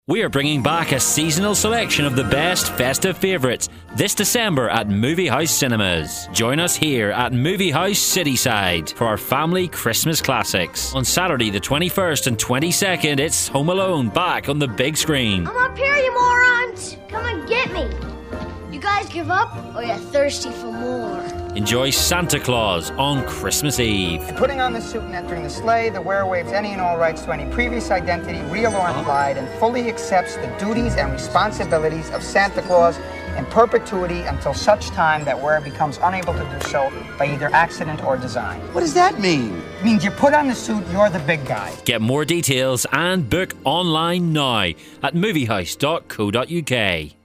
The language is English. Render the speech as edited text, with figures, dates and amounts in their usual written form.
We are bringing back a seasonal selection of the best festive favourites this December at Movie House Cinemas. Join us here at Movie House Cityside for our family Christmas classics. On Saturday the 21st and 22nd, it's Home Alone back on the big screen. I'm up here, you morons! Come and get me! You guys give up, or you're thirsty for more? Enjoy Santa Claus on Christmas Eve. Putting on the suit and entering the sleigh, the wearer waives any and all rights to any previous identity, real or implied, and fully accepts the duties and responsibilities of Santa Claus in perpetuity until such time that wearer becomes unable to do so by either accident or design. What does that mean? It means you put on the suit, you're the big guy. Get more details and book online now at moviehouse.co.uk.